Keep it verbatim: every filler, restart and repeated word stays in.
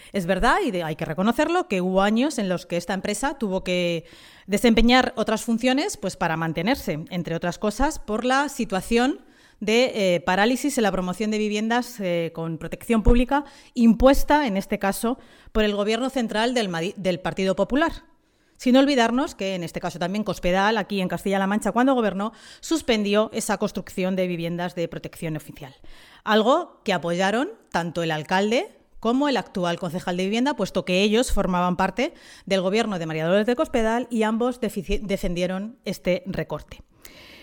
Es verdad, y de, hay que reconocerlo, que hubo años en los que esta empresa tuvo que desempeñar otras funciones pues, para mantenerse, entre otras cosas, por la situación de eh, parálisis en la promoción de viviendas eh, con protección pública impuesta, en este caso, por el Gobierno central del, del Partido Popular. Sin olvidarnos que, en este caso también, Cospedal, aquí en Castilla-La Mancha, cuando gobernó, suspendió esa construcción de viviendas de protección oficial. Algo que apoyaron tanto el alcalde como el actual concejal de vivienda, puesto que ellos formaban parte del gobierno de María Dolores de Cospedal y ambos defendieron este recorte.